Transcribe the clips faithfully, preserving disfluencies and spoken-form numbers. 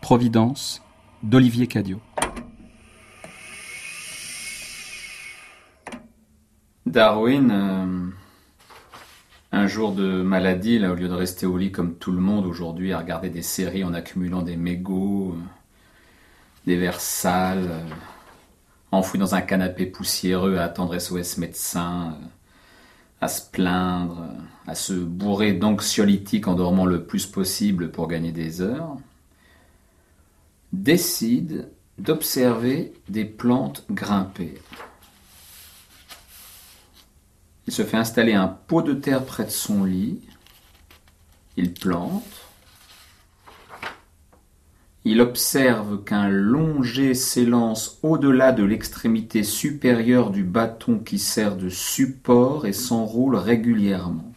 Providence d'Olivier Cadiot. Darwin, euh, un jour de maladie, là, au lieu de rester au lit comme tout le monde aujourd'hui à regarder des séries en accumulant des mégots, euh, des verres sales, euh, enfoui dans un canapé poussiéreux à attendre S O S médecin, euh, à se plaindre, euh, à se bourrer d'anxiolytiques en dormant le plus possible pour gagner des heures, décide d'observer des plantes grimper. Il se fait installer un pot de terre près de son lit. Il plante. Il observe qu'un long jet s'élance au-delà de l'extrémité supérieure du bâton qui sert de support et s'enroule régulièrement.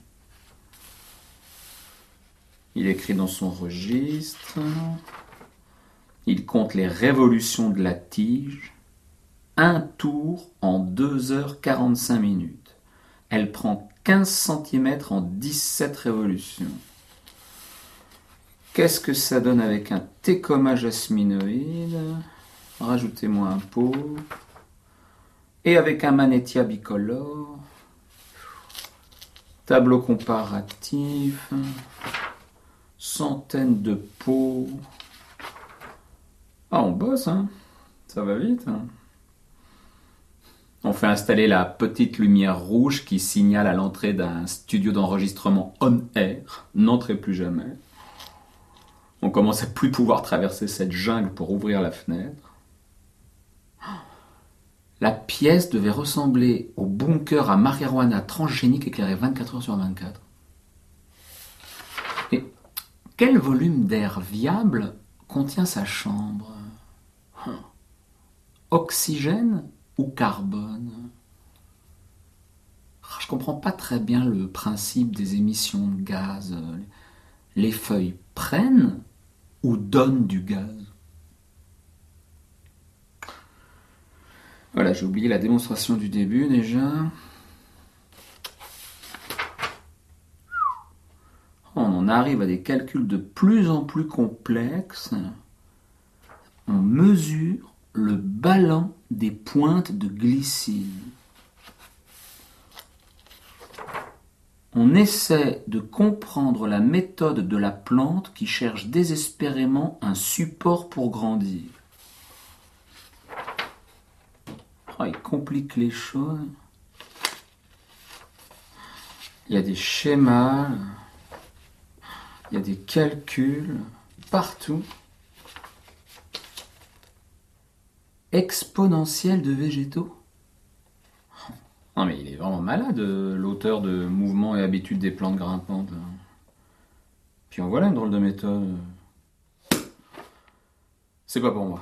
Il écrit dans son registre. Il compte les révolutions de la tige. Un tour en deux heures quarante-cinq minutes. Elle prend quinze centimètres en dix-sept révolutions. Qu'est-ce que ça donne avec un Tecoma jasminoïde? Rajoutez-moi un pot. Et avec un Manettia bicolore. Tableau comparatif. Centaines de pots. Ah, on bosse, hein? Ça va vite, hein? On fait installer la petite lumière rouge qui signale à l'entrée d'un studio d'enregistrement on-air. N'entrez plus jamais. On commence à plus pouvoir traverser cette jungle pour ouvrir la fenêtre. La pièce devait ressembler au bunker à marijuana transgénique éclairé vingt-quatre heures sur vingt-quatre. Et quel volume d'air viable contient sa chambre? Oxygène ou carbone? Je comprends pas très bien le principe des émissions de gaz. Les feuilles prennent ou donnent du gaz? Voilà, j'ai oublié la démonstration du début déjà. On en arrive à des calculs de plus en plus complexes. On mesure le ballon des pointes de glycine. On essaie de comprendre la méthode de la plante qui cherche désespérément un support pour grandir. Oh, il complique les choses. Il y a des schémas, il y a des calculs partout. Exponentielle de végétaux. Non mais il est vraiment malade, l'auteur de Mouvements et habitudes des plantes grimpantes. Puis en voilà une drôle de méthode. C'est pas pour moi.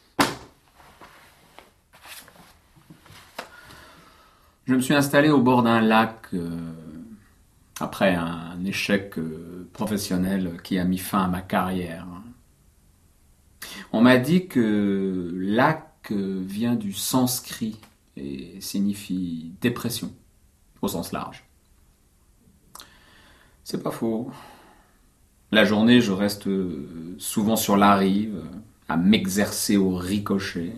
Je me suis installé au bord d'un lac euh, après un échec euh, professionnel qui a mis fin à ma carrière. On m'a dit que lac vient du sanskrit et signifie dépression, au sens large. C'est pas faux. La journée, je reste souvent sur la rive, à m'exercer au ricochet.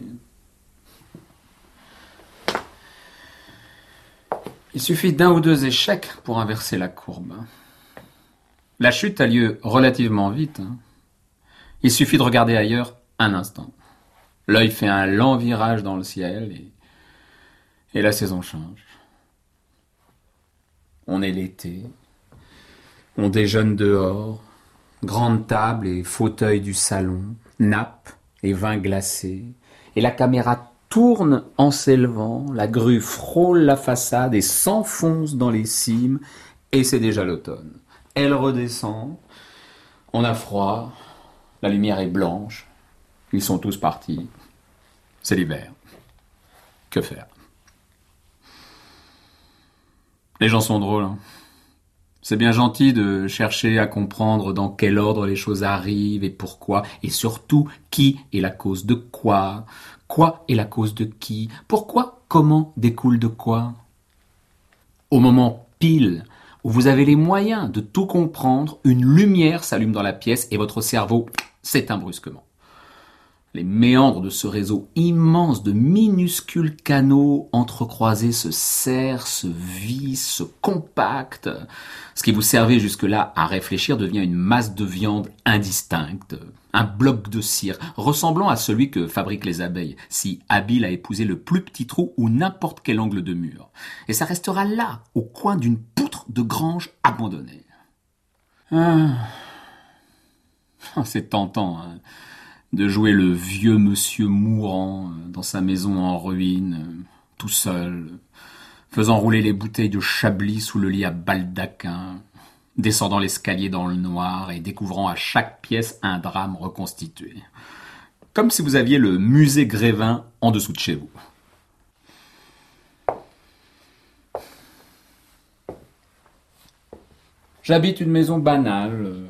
Il suffit d'un ou deux échecs pour inverser la courbe. La chute a lieu relativement vite. Il suffit de regarder ailleurs un instant. L'œil fait un lent virage dans le ciel et, et la saison change. On est l'été. On déjeune dehors. Grande table et fauteuil du salon. Nappe et vin glacé. Et la caméra tourne en s'élevant. La grue frôle la façade et s'enfonce dans les cimes. Et c'est déjà l'automne. Elle redescend. On a froid. La lumière est blanche. Ils sont tous partis. C'est l'hiver. Que faire? Les gens sont drôles. Hein. C'est bien gentil de chercher à comprendre dans quel ordre les choses arrivent et pourquoi, et surtout qui est la cause de quoi, quoi est la cause de qui, pourquoi, comment découle de quoi. Au moment pile où vous avez les moyens de tout comprendre, une lumière s'allume dans la pièce et votre cerveau s'éteint brusquement. Les méandres de ce réseau immense de minuscules canaux entrecroisés se serrent, se vissent, se compactent. Ce qui vous servait jusque-là à réfléchir devient une masse de viande indistincte, un bloc de cire, ressemblant à celui que fabriquent les abeilles, si habiles à épouser le plus petit trou ou n'importe quel angle de mur. Et ça restera là, au coin d'une poutre de grange abandonnée. Ah. C'est tentant, hein, de jouer le vieux monsieur mourant dans sa maison en ruine, tout seul, faisant rouler les bouteilles de Chablis sous le lit à baldaquin, descendant l'escalier dans le noir et découvrant à chaque pièce un drame reconstitué. Comme si vous aviez le musée Grévin en dessous de chez vous. J'habite une maison banale, euh,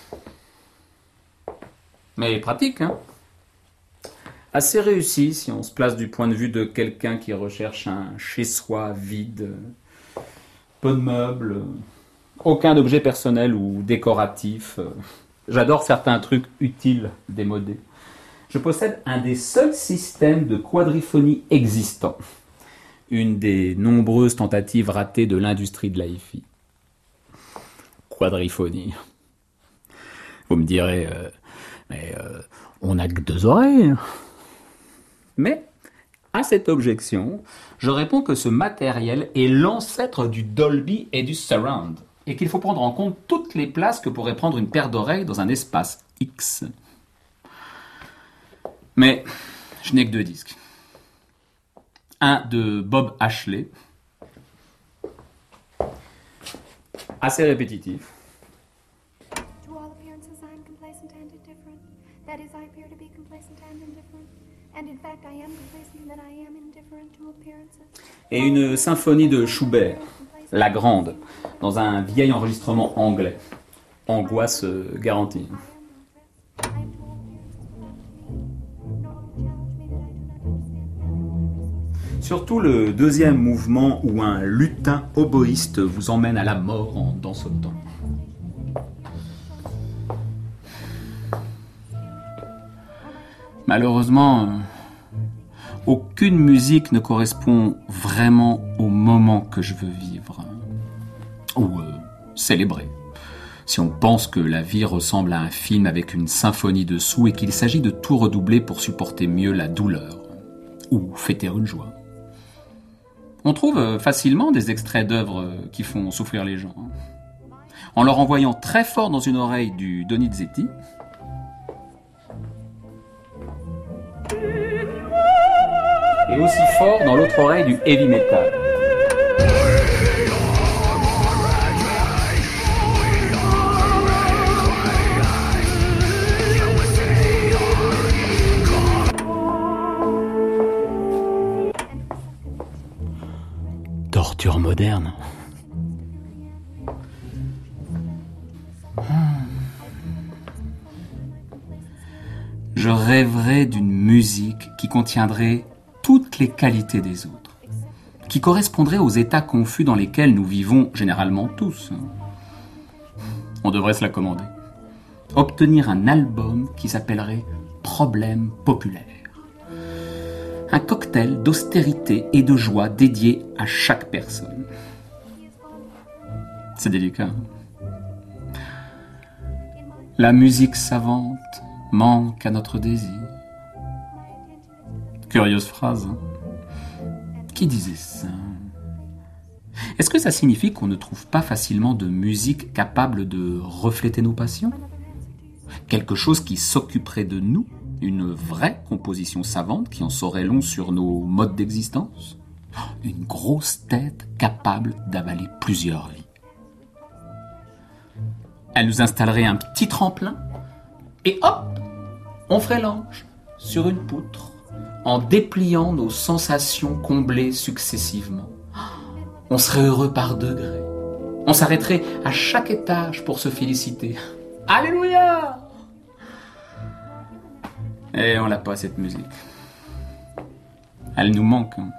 mais pratique, hein. Assez réussi si on se place du point de vue de quelqu'un qui recherche un chez-soi vide, peu de meubles, aucun objet personnel ou décoratif. J'adore certains trucs utiles démodés. Je possède un des seuls systèmes de quadriphonie existants, une des nombreuses tentatives ratées de l'industrie de la hi-fi. Quadriphonie. Vous me direz, euh, mais euh, on n'a que deux oreilles. Mais, à cette objection, je réponds que ce matériel est l'ancêtre du Dolby et du Surround, et qu'il faut prendre en compte toutes les places que pourrait prendre une paire d'oreilles dans un espace X. Mais, je n'ai que deux disques. Un de Bob Ashley, assez répétitif. To all appearances, I am complacent and indifferent. That is, I appear to be complacent and indifferent. And in fact, I am complacent in that I am indifferent to appearances. Et une symphonie de Schubert, La Grande, dans un vieil enregistrement anglais. Angoisse euh, garantie. Surtout le deuxième mouvement où un lutin oboïste vous emmène à la mort en dansotant. Malheureusement, euh, aucune musique ne correspond vraiment au moment que je veux vivre. Ou euh, célébrer. Si on pense que la vie ressemble à un film avec une symphonie dessous et qu'il s'agit de tout redoubler pour supporter mieux la douleur. Ou fêter une joie. On trouve facilement des extraits d'œuvres qui font souffrir les gens. En leur envoyant très fort dans une oreille du Donizetti, et aussi fort dans l'autre oreille du heavy metal. Torture moderne. Je rêverais d'une musique qui contiendrait toutes les qualités des autres, qui correspondrait aux états confus dans lesquels nous vivons généralement tous. On devrait se la commander. Obtenir un album qui s'appellerait Problème populaire. Un cocktail d'austérité et de joie dédié à chaque personne. C'est délicat. La musique savante manque à notre désir. Curieuse phrase. Hein? Qui disait ça? Est-ce que ça signifie qu'on ne trouve pas facilement de musique capable de refléter nos passions? Quelque chose qui s'occuperait de nous? Une vraie composition savante qui en saurait long sur nos modes d'existence? Une grosse tête capable d'avaler plusieurs vies. Elle nous installerait un petit tremplin et hop, on ferait l'ange sur une poutre en dépliant nos sensations comblées successivement. On serait heureux par degrés. On s'arrêterait à chaque étage pour se féliciter. Alléluia! Et on l'a pas, cette musique. Elle nous manque. Hein.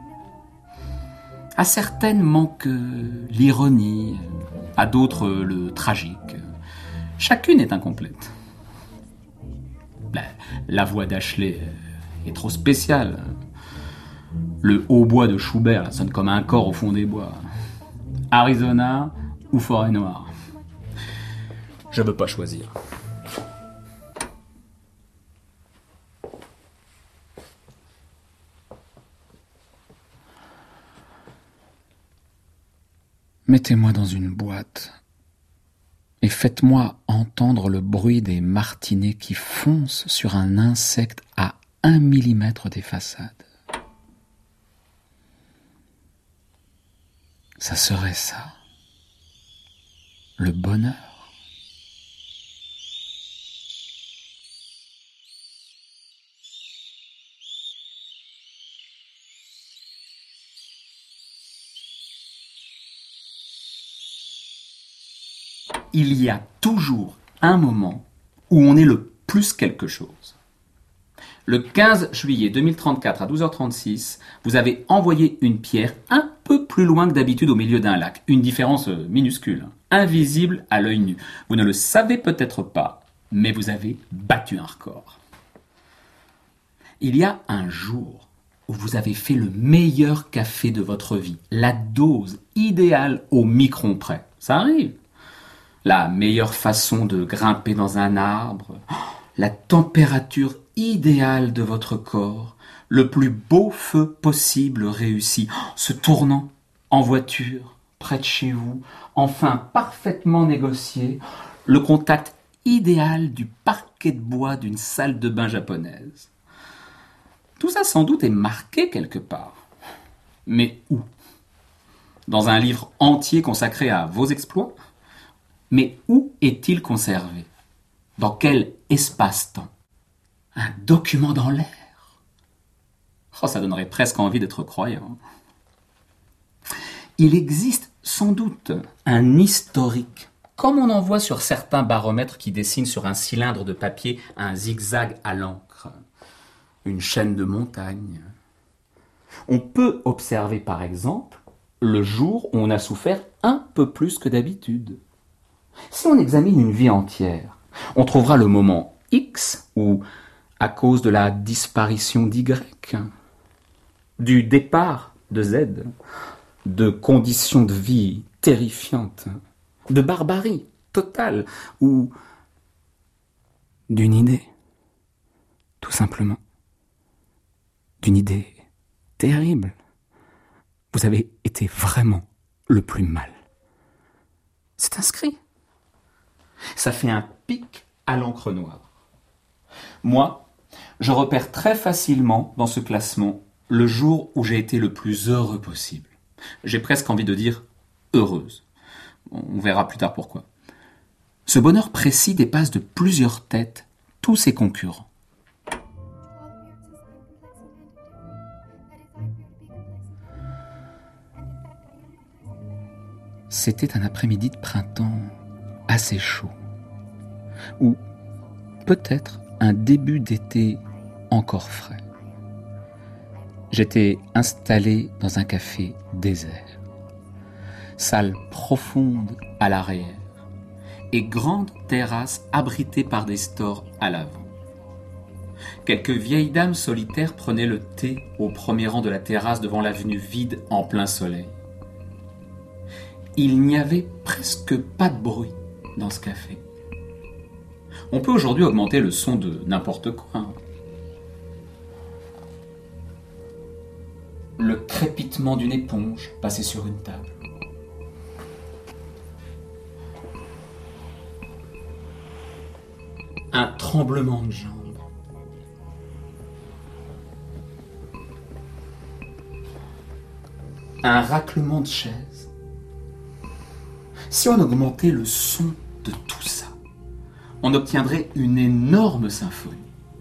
À certaines manque l'ironie, à d'autres le tragique. Chacune est incomplète. Ben, la voix d'Ashley est trop spéciale. Le hautbois de Schubert sonne comme un corps au fond des bois. Arizona ou forêt noire. Je veux pas choisir. Mettez-moi dans une boîte et faites-moi entendre le bruit des martinets qui foncent sur un insecte à un millimètre des façades. Ça serait ça, le bonheur. Il y a toujours un moment où on est le plus quelque chose. Le quinze juillet deux mille trente-quatre à douze heures trente-six, vous avez envoyé une pierre un peu plus loin que d'habitude au milieu d'un lac. Une différence minuscule, invisible à l'œil nu. Vous ne le savez peut-être pas, mais vous avez battu un record. Il y a un jour où vous avez fait le meilleur café de votre vie. La dose idéale au micron près. Ça arrive. La meilleure façon de grimper dans un arbre, la température idéale de votre corps, le plus beau feu possible réussi, se tournant en voiture, près de chez vous, enfin parfaitement négocié, le contact idéal du parquet de bois d'une salle de bain japonaise. Tout ça sans doute est marqué quelque part. Mais où? Dans un livre entier consacré à vos exploits? Mais où est-il conservé? Dans quel espace-temps? Un document dans l'air? Oh, ça donnerait presque envie d'être croyant. Il existe sans doute un historique, comme on en voit sur certains baromètres qui dessinent sur un cylindre de papier un zigzag à l'encre, une chaîne de montagnes. On peut observer par exemple le jour où on a souffert un peu plus que d'habitude. Si on examine une vie entière, on trouvera le moment X où, à cause de la disparition d'Y, du départ de Z, de conditions de vie terrifiantes, de barbarie totale, ou d'une idée, tout simplement, d'une idée terrible. Vous avez été vraiment le plus mal. C'est inscrit. Ça fait un pic à l'encre noire. Moi, je repère très facilement dans ce classement le jour où j'ai été le plus heureux possible. J'ai presque envie de dire heureuse. On verra plus tard pourquoi. Ce bonheur précis dépasse de plusieurs têtes tous ses concurrents. C'était un après-midi de printemps assez chaud, ou peut-être un début d'été encore frais. J'étais installé dans un café désert, salle profonde à l'arrière et grande terrasse abritée par des stores à l'avant. Quelques vieilles dames solitaires prenaient le thé au premier rang de la terrasse devant l'avenue vide en plein soleil. Il n'y avait presque pas de bruit dans ce café. On peut aujourd'hui augmenter le son de n'importe quoi. Le crépitement d'une éponge passée sur une table. Un tremblement de jambes. Un raclement de chaises. Si on augmentait le son de tout ça, on obtiendrait une énorme symphonie.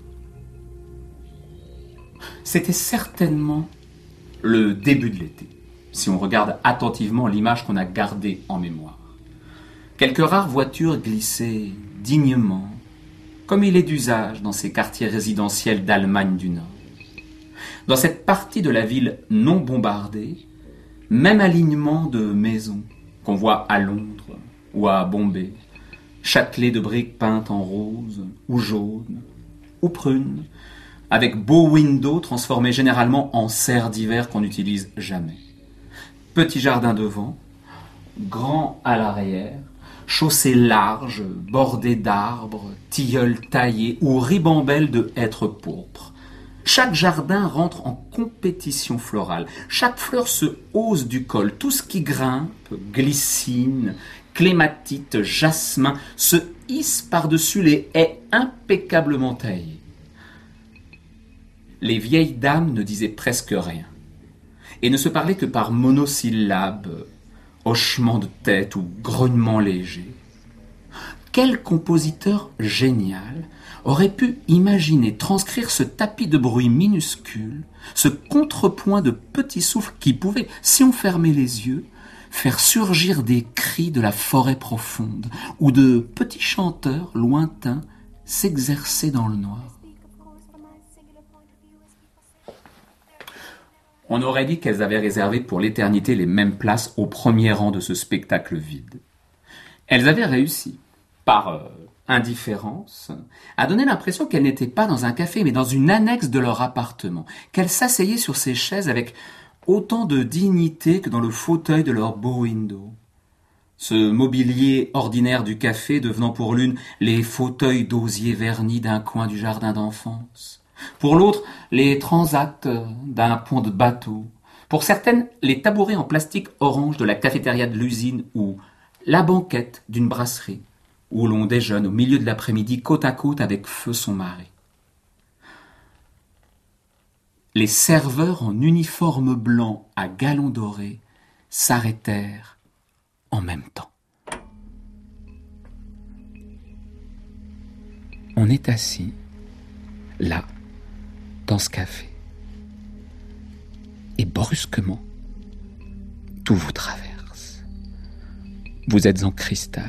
C'était certainement le début de l'été, si on regarde attentivement l'image qu'on a gardée en mémoire. Quelques rares voitures glissaient dignement, comme il est d'usage dans ces quartiers résidentiels d'Allemagne du Nord. Dans cette partie de la ville non bombardée, même alignement de maisons qu'on voit à Londres ou à Bombay, châtelées de briques peintes en rose ou jaune, ou prunes, avec beaux windows transformés généralement en serres d'hiver qu'on n'utilise jamais. Petit jardin devant, grand à l'arrière, chaussée large, bordée d'arbres, tilleuls taillés ou ribambelle de hêtres pourpres. Chaque jardin rentre en compétition florale. Chaque fleur se hausse du col. Tout ce qui grimpe, glycine, clématite, jasmin, se hisse par-dessus les haies impeccablement taillées. Les vieilles dames ne disaient presque rien et ne se parlaient que par monosyllabes, hochements de tête ou grognements légers. Quel compositeur génial aurait pu imaginer transcrire ce tapis de bruit minuscule, ce contrepoint de petits souffles qui pouvaient, si on fermait les yeux, faire surgir des cris de la forêt profonde ou de petits chanteurs lointains s'exercer dans le noir. On aurait dit qu'elles avaient réservé pour l'éternité les mêmes places au premier rang de ce spectacle vide. Elles avaient réussi, par euh, indifférence, à donner l'impression qu'elles n'étaient pas dans un café, mais dans une annexe de leur appartement, qu'elles s'asseyaient sur ces chaises avec autant de dignité que dans le fauteuil de leur beau window. Ce mobilier ordinaire du café devenant pour l'une les fauteuils d'osier vernis d'un coin du jardin d'enfance, pour l'autre les transats d'un pont de bateau, pour certaines les tabourets en plastique orange de la cafétéria de l'usine ou la banquette d'une brasserie, où l'on déjeune au milieu de l'après-midi côte à côte avec feu son mari. Les serveurs en uniforme blanc à galons dorés s'arrêtèrent en même temps. On est assis, là, dans ce café. Et brusquement, tout vous traverse. Vous êtes en cristal.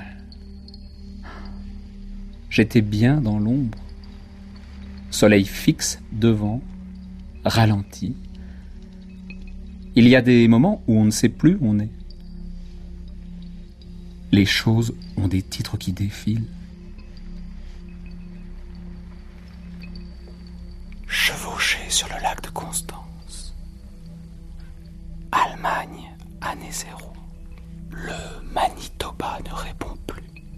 J'étais bien dans l'ombre. Soleil fixe devant, ralenti. Il y a des moments où on ne sait plus où on est. Les choses ont des titres qui défilent. Chevauché sur le lac de Constance. Allemagne, année zéro. Le Manitoba ne répond plus.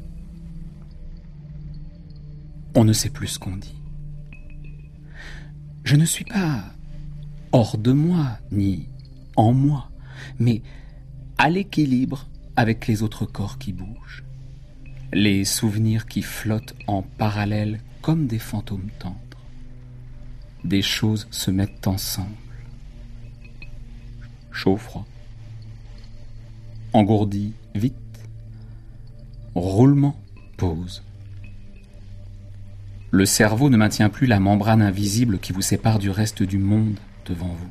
On ne sait plus ce qu'on dit. Je ne suis pas hors de moi, ni en moi, mais à l'équilibre avec les autres corps qui bougent, les souvenirs qui flottent en parallèle comme des fantômes tendres. Des choses se mettent ensemble. Chaud, froid. Engourdi, vite. Roulement, pause. Le cerveau ne maintient plus la membrane invisible qui vous sépare du reste du monde devant vous.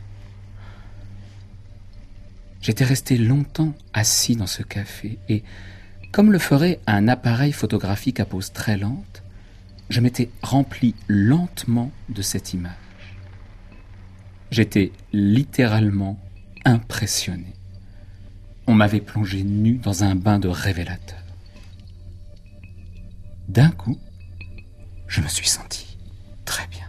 J'étais resté longtemps assis dans ce café et, comme le ferait un appareil photographique à pose très lente, je m'étais rempli lentement de cette image. J'étais littéralement impressionné. On m'avait plongé nu dans un bain de révélateur. D'un coup, je me suis senti très bien.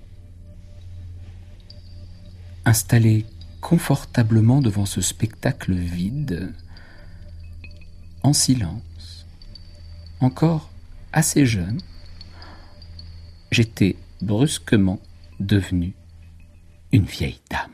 Installé confortablement devant ce spectacle vide, en silence, encore assez jeune, j'étais brusquement devenu une vieille dame.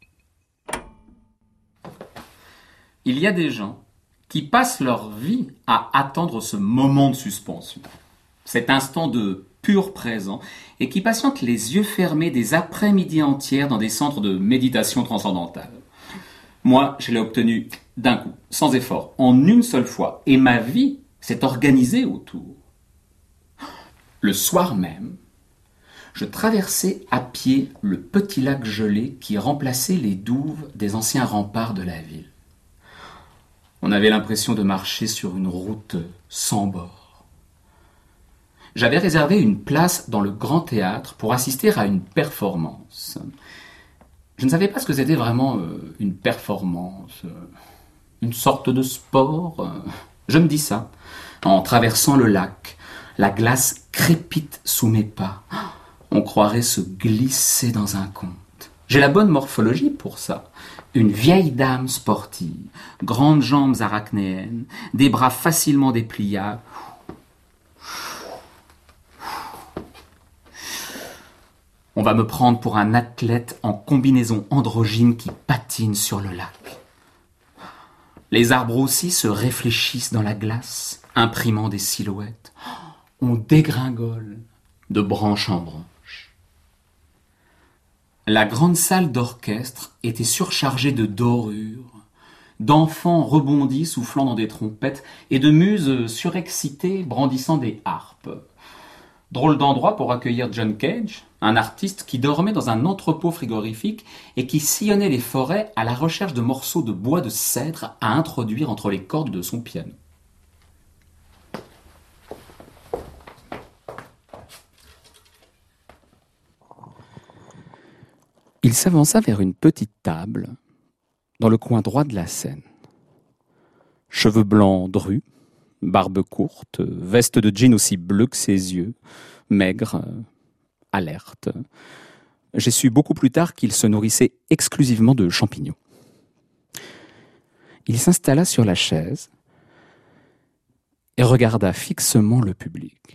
Il y a des gens qui passent leur vie à attendre ce moment de suspension, cet instant de pur présent, et qui patientent les yeux fermés des après-midi entières dans des centres de méditation transcendantale. Moi, je l'ai obtenu d'un coup, sans effort, en une seule fois, et ma vie s'est organisée autour. Le soir même, je traversais à pied le petit lac gelé qui remplaçait les douves des anciens remparts de la ville. On avait l'impression de marcher sur une route sans bord. J'avais réservé une place dans le Grand Théâtre pour assister à une performance. Je ne savais pas ce que c'était vraiment euh, une performance, euh, une sorte de sport. Euh. Je me dis ça, en traversant le lac. La glace crépite sous mes pas. On croirait se glisser dans un conte. J'ai la bonne morphologie pour ça. Une vieille dame sportive, grandes jambes arachnéennes, des bras facilement dépliables. On va me prendre pour un athlète en combinaison androgyne qui patine sur le lac. Les arbres aussi se réfléchissent dans la glace, imprimant des silhouettes. On dégringole de branche en branche. La grande salle d'orchestre était surchargée de dorures, d'enfants rebondis soufflant dans des trompettes et de muses surexcitées brandissant des harpes. Drôle d'endroit pour accueillir John Cage, un artiste qui dormait dans un entrepôt frigorifique et qui sillonnait les forêts à la recherche de morceaux de bois de cèdre à introduire entre les cordes de son piano. Il s'avança vers une petite table, dans le coin droit de la scène. Cheveux blancs drus, barbe courte, veste de jean aussi bleue que ses yeux, maigre, alerte. J'ai su beaucoup plus tard qu'il se nourrissait exclusivement de champignons. Il s'installa sur la chaise et regarda fixement le public.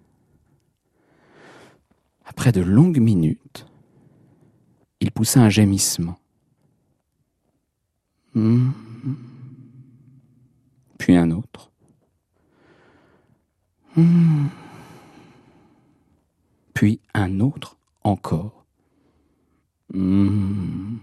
Après de longues minutes, il poussa un gémissement. Mmh. Puis un autre. Mmh. Puis un autre encore. Mmh.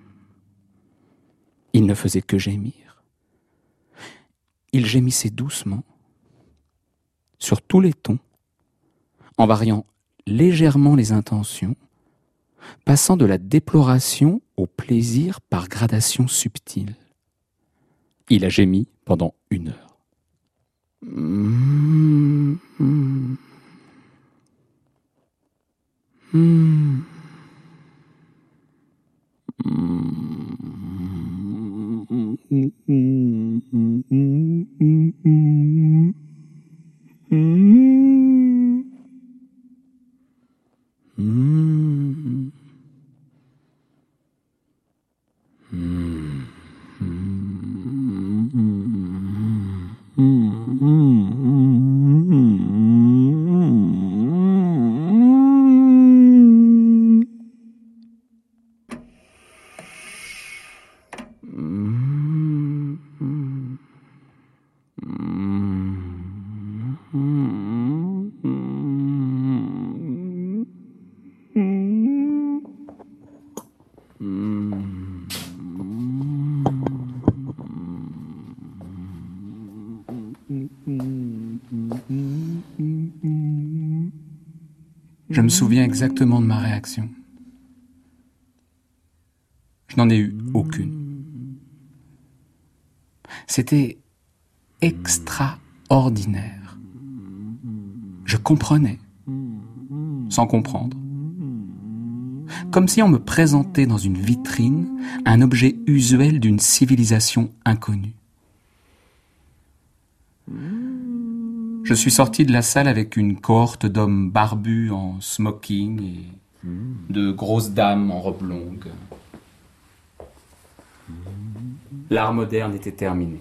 Il ne faisait que gémir. Il gémissait doucement, sur tous les tons, en variant légèrement les intentions, passant de la déploration au plaisir par gradation subtile. Il a gémi pendant une heure. Mmh, mmh, mmh, Je me souviens exactement de ma réaction. Je n'en ai eu aucune. C'était extraordinaire. Je comprenais, sans comprendre. Comme si on me présentait dans une vitrine un objet usuel d'une civilisation inconnue. Je suis sorti de la salle avec une cohorte d'hommes barbus en smoking et de grosses dames en robe longue. L'art moderne était terminé.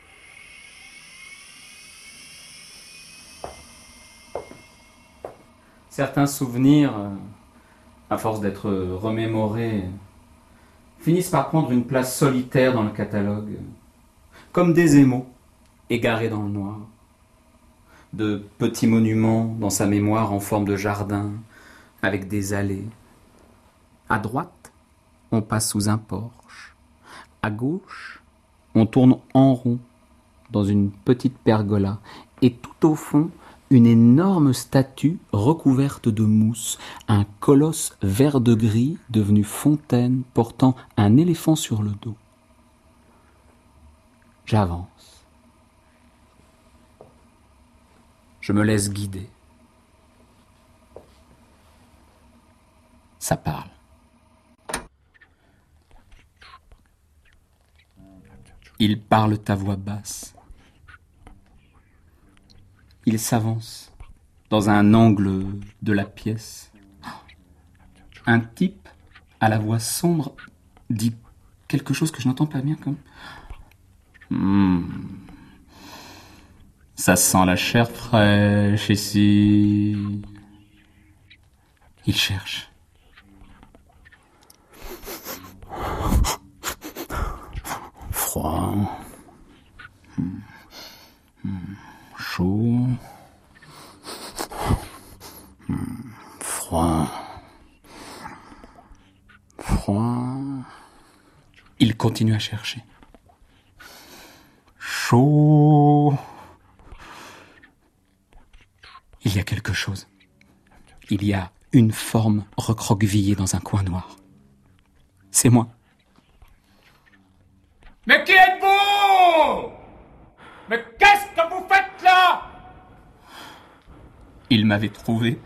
Certains souvenirs, à force d'être remémorés, finissent par prendre une place solitaire dans le catalogue, comme des émaux égarés dans le noir. De petits monuments dans sa mémoire en forme de jardin, avec des allées. À droite, on passe sous un porche. À gauche, on tourne en rond dans une petite pergola. Et tout au fond, une énorme statue recouverte de mousse, un colosse vert de gris devenu fontaine portant un éléphant sur le dos. J'avance. Je me laisse guider. Ça parle. Ils parlent à voix basse. Ils s'avancent dans un angle de la pièce. un type à la voix sombre dit quelque chose que je n'entends pas bien comme... Hmm. Ça sent la chair fraîche ici. Il cherche. Froid. Hmm. Hmm. Chaud. Hmm. Froid. Froid. Il continue à chercher. Chaud. Il y a quelque chose. Il y a une forme recroquevillée dans un coin noir. C'est moi. Mais qui êtes-vous? Mais qu'est-ce que vous faites là? Il m'avait trouvé.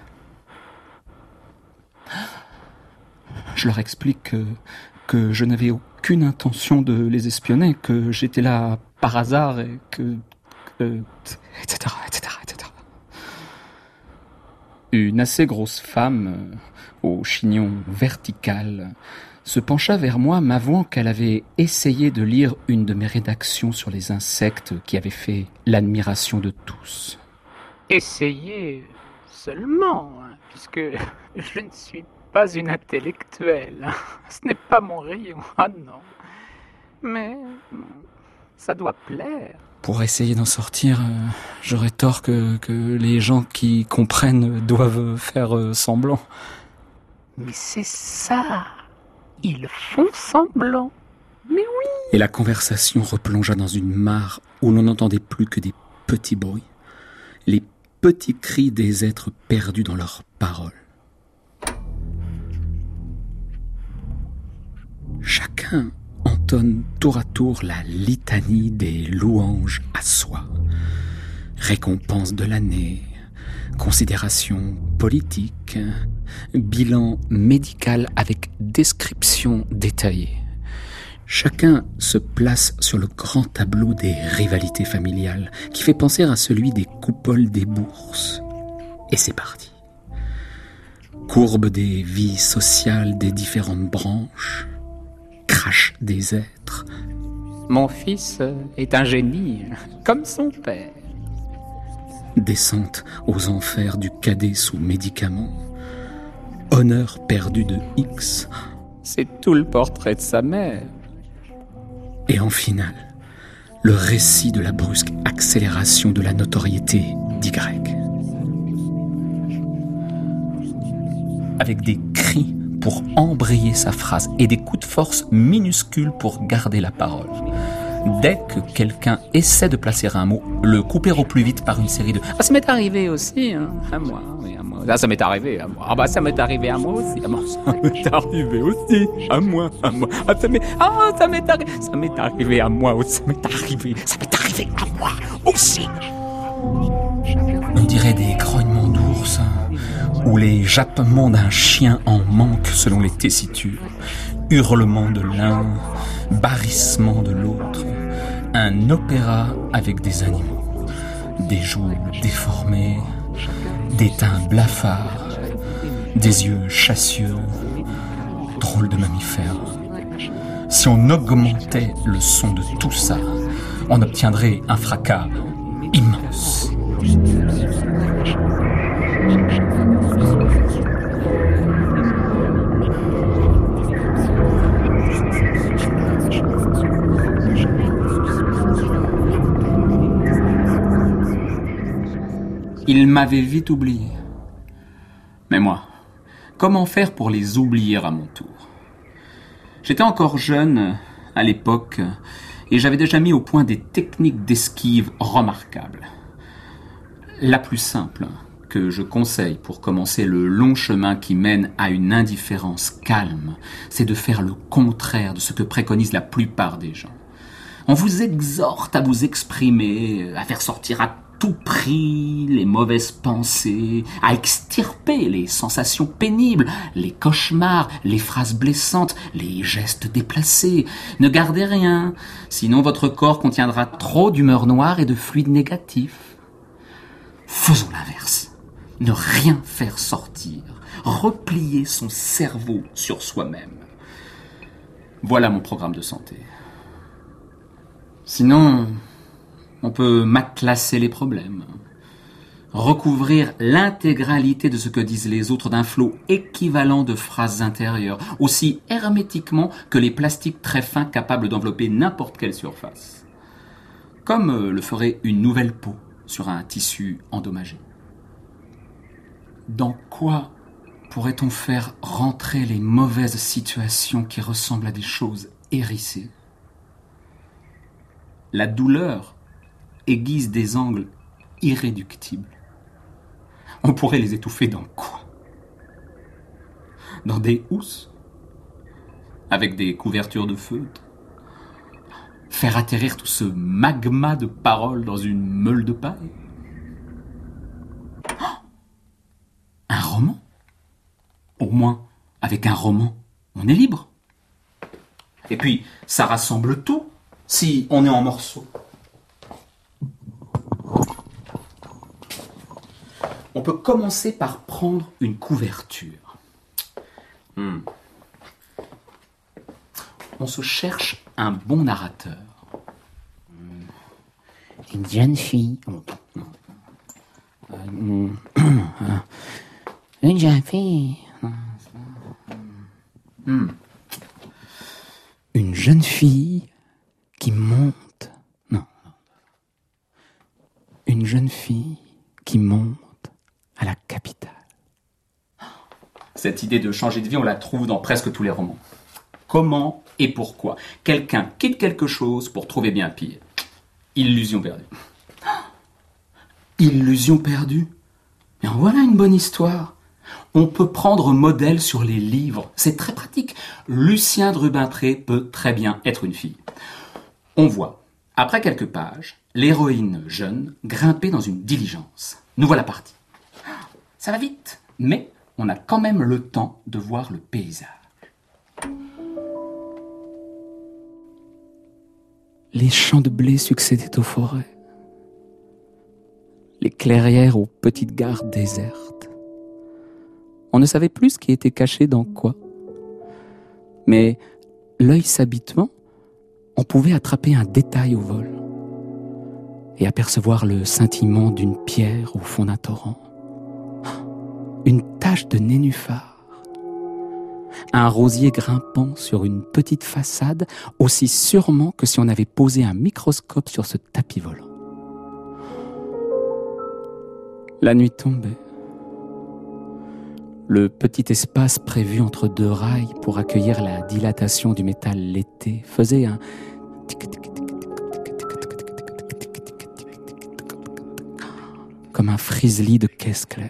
Je leur explique que, que je n'avais aucune intention de les espionner, que j'étais là par hasard et que... que et cetera, et cetera, et cetera. Une assez grosse femme, au chignon vertical, se pencha vers moi, m'avouant qu'elle avait essayé de lire une de mes rédactions sur les insectes qui avait fait l'admiration de tous. Essayez seulement, hein, puisque je ne suis pas une intellectuelle. Ce n'est pas mon rayon, ah non. Mais ça doit plaire. Pour essayer d'en sortir, euh, j'aurais tort que, que les gens qui comprennent doivent faire euh, semblant. Mais c'est ça. Ils font semblant. Mais oui. Et la conversation replongea dans une mare où l'on n'entendait plus que des petits bruits, les petits cris des êtres perdus dans leurs paroles. Chacun entonne tour à tour la litanie des louanges à soi. Récompense de l'année, considération politique, bilan médical avec description détaillée. Chacun se place sur le grand tableau des rivalités familiales qui fait penser à celui des coupoles des bourses. Et c'est parti. Courbe des vies sociales des différentes branches, crash des êtres. Mon fils est un génie, comme son père. Descente aux enfers du cadet sous médicaments. Honneur perdu de X. C'est tout le portrait de sa mère. Et en finale, le récit de la brusque accélération de la notoriété d'Y. Avec des cris pour embrayer sa phrase et des coups de force minuscules pour garder la parole. Dès que quelqu'un essaie de placer un mot, le couper au plus vite par une série de « Ah, ça m'est arrivé aussi, hein, à moi, oui, à moi. Ah, ça m'est arrivé à moi. Ah, bah, ça m'est arrivé à moi aussi. À moi. Ça m'est arrivé aussi, à moi, à moi. Ah, ça m'est, ah, ça m'est arrivé, ça m'est arrivé à moi aussi. Ça m'est arrivé, ça m'est arrivé à moi aussi. » On dirait des grognements d'ours ou les jappements d'un chien en manque selon les tessitures, hurlements de l'un, barrissement de l'autre, un opéra avec des animaux, des joues déformées, des teints blafards, des yeux chassieux, drôle de mammifères. Si on augmentait le son de tout ça, on obtiendrait un fracas immense. Ils m'avaient vite oublié. Mais moi, comment faire pour les oublier à mon tour? J'étais encore jeune à l'époque et j'avais déjà mis au point des techniques d'esquive remarquables. La plus simple que je conseille pour commencer le long chemin qui mène à une indifférence calme, c'est de faire le contraire de ce que préconisent la plupart des gens. On vous exhorte à vous exprimer, à faire sortir à tout prix les mauvaises pensées, à extirper les sensations pénibles, les cauchemars, les phrases blessantes, les gestes déplacés. Ne gardez rien, sinon votre corps contiendra trop d'humeur noire et de fluide négatif. Faisons l'inverse. Ne rien faire sortir. replier son cerveau sur soi-même. Voilà mon programme de santé. Sinon, on peut matelasser les problèmes, recouvrir l'intégralité de ce que disent les autres d'un flot équivalent de phrases intérieures, aussi hermétiquement que les plastiques très fins capables d'envelopper n'importe quelle surface. Comme le ferait une nouvelle peau sur un tissu endommagé. Dans quoi pourrait-on faire rentrer les mauvaises situations qui ressemblent à des choses hérissées ? La douleur aiguise des angles irréductibles. On pourrait les étouffer dans quoi ? Dans des housses ? Avec des couvertures de feutre ? Faire atterrir tout ce magma de paroles dans une meule de paille ? Oh ! Un roman ? Au moins, avec un roman, on est libre. Et puis, ça rassemble tout, si on est en morceaux. On peut commencer par prendre une couverture. Hmm. On se cherche un bon narrateur. Une jeune fille. Une jeune fille. Hmm. Une jeune fille qui monte. Non. Une jeune fille qui monte à la capitale. Cette idée de changer de vie, on la trouve dans presque tous les romans. Comment et pourquoi quelqu'un quitte quelque chose pour trouver bien pire. Illusion perdue. Illusion perdue. Mais en voilà une bonne histoire. On peut prendre modèle sur les livres. C'est très pratique. Lucien de Rubempré peut très bien être une fille. On voit, après quelques pages, l'héroïne jeune grimper dans une diligence. Nous voilà partis. Ça va vite, mais on a quand même le temps de voir le paysage. Les champs de blé succédaient aux forêts. Les clairières aux petites gares désertes. On ne savait plus ce qui était caché dans quoi. Mais l'œil s'habitant, on pouvait attraper un détail au vol et apercevoir le scintillement d'une pierre au fond d'un torrent. Une tache de nénuphar. Un rosier grimpant sur une petite façade aussi sûrement que si on avait posé un microscope sur ce tapis volant. La nuit tombait. Le petit espace prévu entre deux rails pour accueillir la dilatation du métal l'été faisait un comme un friseli de caisse claire.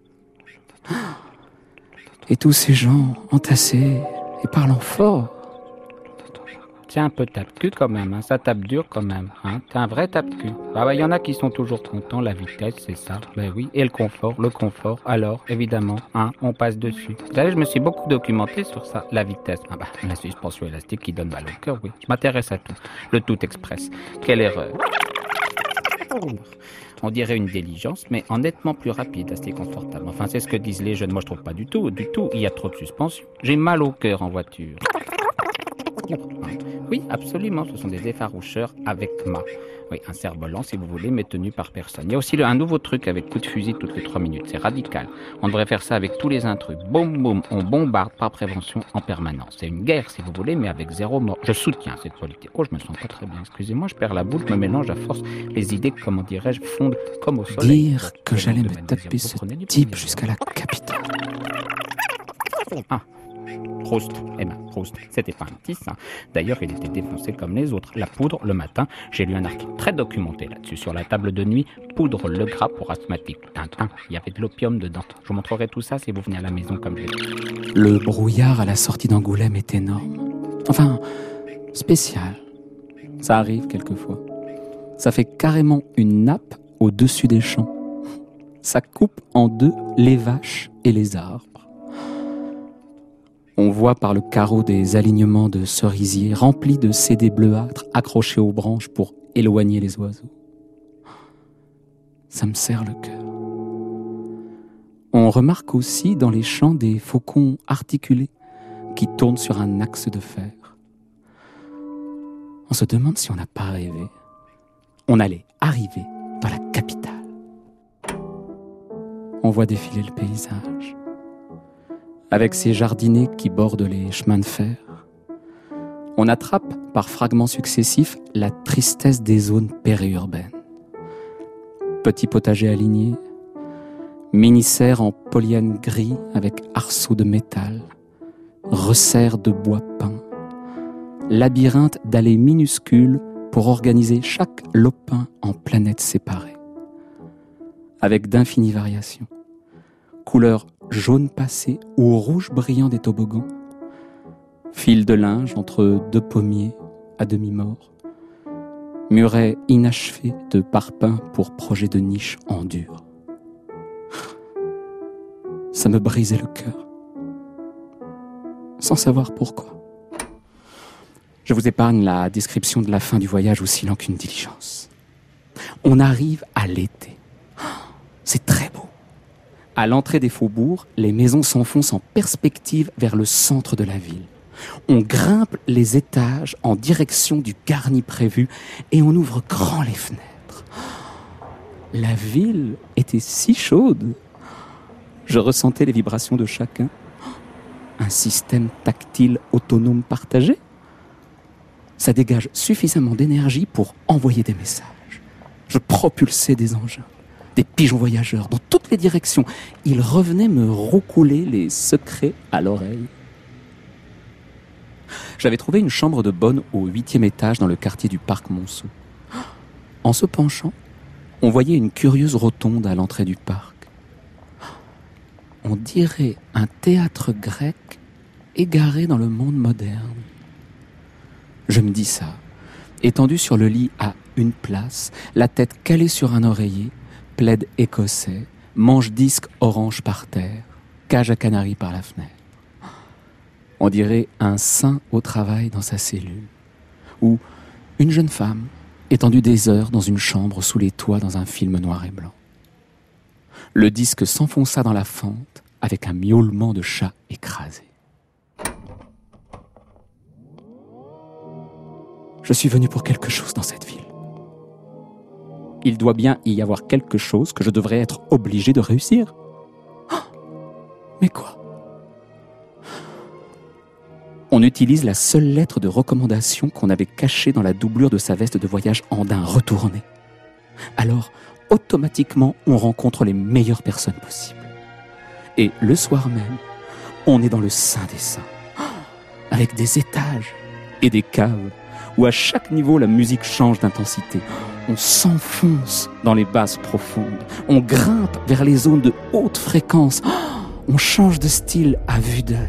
Et tous ces gens entassés et parlant fort. C'est un peu tape-cul quand même, hein. Ça tape dur quand même. Hein. T'es un vrai tape-cul. Ah bah, y en a qui sont toujours contents, la vitesse, c'est ça. Ben oui, et le confort, le confort, alors, évidemment, hein, on passe dessus. Vous savez, je me suis beaucoup documenté sur ça, la vitesse. Ah bah, la suspension élastique qui donne mal au cœur, oui. Je m'intéresse à tout. Le tout express. Quelle erreur. On dirait une diligence, mais en nettement plus rapide, assez confortable. Enfin, c'est ce que disent les jeunes. Moi, je trouve pas du tout, du tout. Il y a trop de suspension. J'ai mal au cœur en voiture. Oui, absolument, ce sont des effaroucheurs avec mât. Oui, un cerf-volant, si vous voulez, mais tenu par personne. Il y a aussi le, un nouveau truc avec coup de fusil toutes les trois minutes. C'est radical. On devrait faire ça avec tous les intrus. Boum, boum, on bombarde par prévention en permanence. C'est une guerre, si vous voulez, mais avec zéro mort. Je soutiens cette politique. Oh, je me sens pas très bien. Excusez-moi, je perds la boule, je me mélange à force. Les idées, comment dirais-je, fondent comme au soleil. Dire que j'allais me taper ce type jusqu'à la capitale. Ah. Proust, eh ben Proust, c'était pas un petit ça. D'ailleurs, il était défoncé comme les autres. La poudre, le matin, j'ai lu un article très documenté là-dessus. Sur la table de nuit, poudre le gras pour asthmatique. Tintin, il y avait de l'opium dedans. Je vous montrerai tout ça si vous venez à la maison comme j'ai dit. Le brouillard à la sortie d'Angoulême est énorme. Enfin, spécial. Ça arrive quelquefois. Ça fait carrément une nappe au-dessus des champs. Ça coupe en deux les vaches et les arbres. On voit par le carreau des alignements de cerisiers remplis de C D bleuâtres accrochés aux branches pour éloigner les oiseaux. Ça me serre le cœur. On remarque aussi dans les champs des faucons articulés qui tournent sur un axe de fer. On se demande si on n'a pas rêvé. On allait arriver dans la capitale. On voit défiler le paysage, avec ses jardinets qui bordent les chemins de fer. On attrape, par fragments successifs, la tristesse des zones périurbaines. Petits potagers alignés, mini-serres en polyène gris avec arceaux de métal, resserres de bois peint, labyrinthe d'allées minuscules pour organiser chaque lopin en planètes séparées, avec d'infinies variations, couleurs jaune passé ou rouge brillant des toboggans, fil de linge entre deux pommiers à demi-morts, murets inachevés de parpaings pour projets de niche en dur. Ça me brisait le cœur, sans savoir pourquoi. Je vous épargne la description de la fin du voyage aussi lent qu'une diligence. On arrive à l'été. C'est très beau. À l'entrée des faubourgs, les maisons s'enfoncent en perspective vers le centre de la ville. On grimpe les étages en direction du garni prévu et on ouvre grand les fenêtres. La ville était si chaude. Je ressentais les vibrations de chacun. Un système tactile autonome partagé. Ça dégage suffisamment d'énergie pour envoyer des messages. Je propulsais des engins, des pigeons voyageurs dans toutes les directions. Ils revenaient me roucouler les secrets à l'oreille. J'avais trouvé une chambre de bonne au huitième étage dans le quartier du Parc Monceau. En se penchant, on voyait une curieuse rotonde à l'entrée du parc. On dirait un théâtre grec égaré dans le monde moderne. Je me dis ça, étendu sur le lit à une place, la tête calée sur un oreiller, plaid écossais, manche-disque orange par terre, cage à canaries par la fenêtre. On dirait un saint au travail dans sa cellule, ou une jeune femme étendue des heures dans une chambre sous les toits dans un film noir et blanc. Le disque s'enfonça dans la fente avec un miaulement de chat écrasé. Je suis venu pour quelque chose dans cette ville. Il doit bien y avoir quelque chose que je devrais être obligé de réussir. Oh, mais quoi ? On utilise la seule lettre de recommandation qu'on avait cachée dans la doublure de sa veste de voyage andin retournée. Alors, automatiquement, on rencontre les meilleures personnes possibles. Et le soir même, on est dans le sein des saints, avec des étages et des caves, où à chaque niveau la musique change d'intensité. On s'enfonce dans les basses profondes, on grimpe vers les zones de haute fréquence, on change de style à vue d'œil.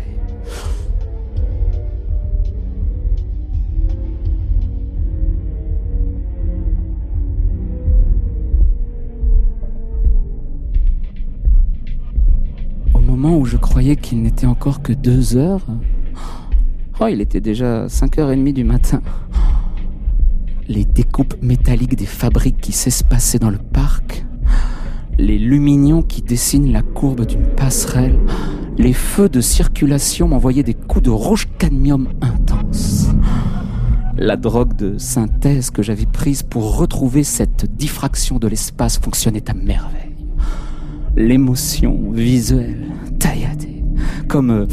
Au moment où je croyais qu'il n'était encore que deux heures, oh, il était déjà cinq heures trente du matin. Les découpes métalliques des fabriques qui s'espaçaient dans le parc, les luminions qui dessinent la courbe d'une passerelle, les feux de circulation m'envoyaient des coups de rouge cadmium intenses. La drogue de synthèse que j'avais prise pour retrouver cette diffraction de l'espace fonctionnait à merveille. L'émotion visuelle, tailladée, comme euh,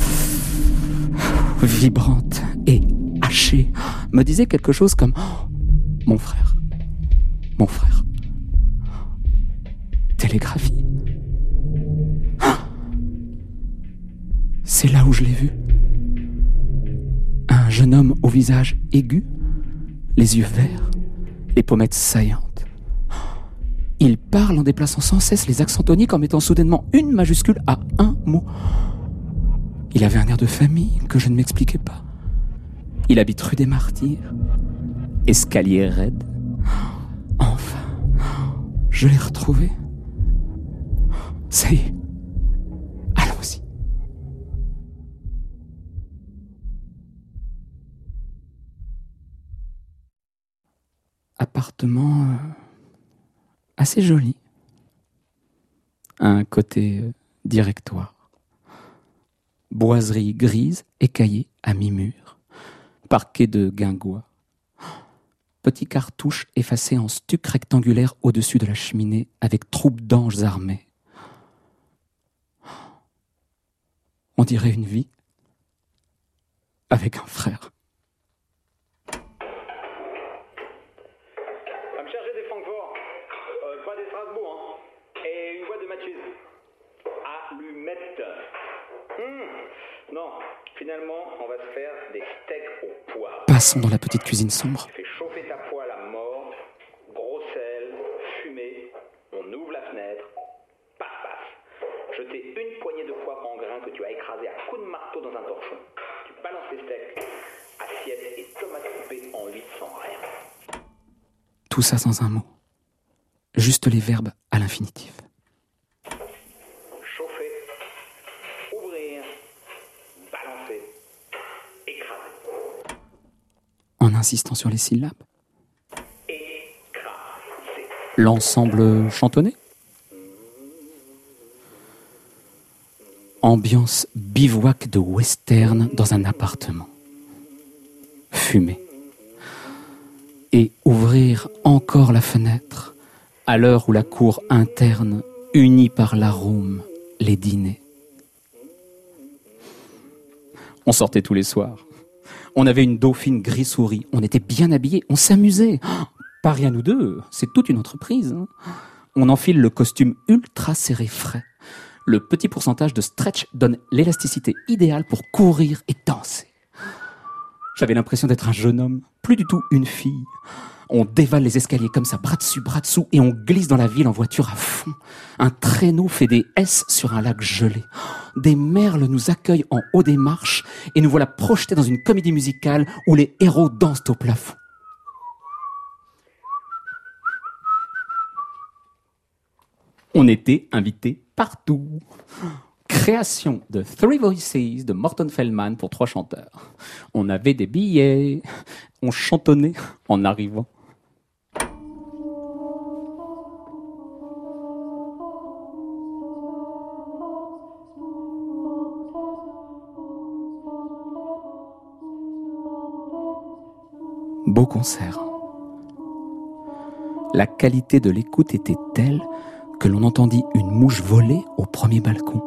vibrante et hachée, me disait quelque chose comme oh, « Mon frère, mon frère, télégraphie. » C'est là où je l'ai vu. Un jeune homme au visage aigu, les yeux verts, les pommettes saillantes. Il parle en déplaçant sans cesse les accents toniques en mettant soudainement une majuscule à un mot. Il avait un air de famille que je ne m'expliquais pas. Il habite rue des Martyrs, escalier raide. Enfin, je l'ai retrouvé. Ça y est, allons-y. Appartement assez joli. Un côté directoire. Boiserie grise écaillée à mi-mur. Parquet de guingois. Petit cartouche effacé en stuc rectangulaire au-dessus de la cheminée avec troupe d'anges armés. On dirait une vie avec un frère. Va me chercher des Francfort, euh, pas des Strasbourg, hein. Et une boîte de Mathieu. Allumettes. Hum, non, finalement, on va se faire des steaks au poivre. Passons dans la petite cuisine sombre. Tu fais chauffer ta poêle à mort, gros sel, fumée, on ouvre la fenêtre, paf paf. Jeter une poignée de poivre en grains que tu as écrasé à coups de marteau dans un torchon. Tu balances les steaks, assiette et tomates coupées en huit sans rien. Tout ça sans un mot. Juste les verbes à l'infinitif. Chauffer, ouvrir, balancer, écraser. En insistant sur les syllabes. Écraser. L'ensemble chantonné. Ambiance bivouac de western dans un appartement. Fumer. Et ouvrir encore la fenêtre à l'heure où la cour interne unit par l'arôme les dîners. On sortait tous les soirs. On avait une dauphine gris-souris. On était bien habillés. On s'amusait. Oh, pas rien nous deux. C'est toute une entreprise. Hein. On enfile le costume ultra serré frais. Le petit pourcentage de stretch donne l'élasticité idéale pour courir et danser. J'avais l'impression d'être un jeune homme, plus du tout une fille. On dévale les escaliers comme ça, bras dessus, bras dessous, et on glisse dans la ville en voiture à fond. Un traîneau fait des S sur un lac gelé. Des merles nous accueillent en haut des marches, et nous voilà projetés dans une comédie musicale où les héros dansent au plafond. On était invités partout. Création de Three Voices de Morton Feldman pour trois chanteurs. On avait des billets. On chantonnait en arrivant. Beau concert. La qualité de l'écoute était telle que l'on entendit une mouche voler au premier balcon.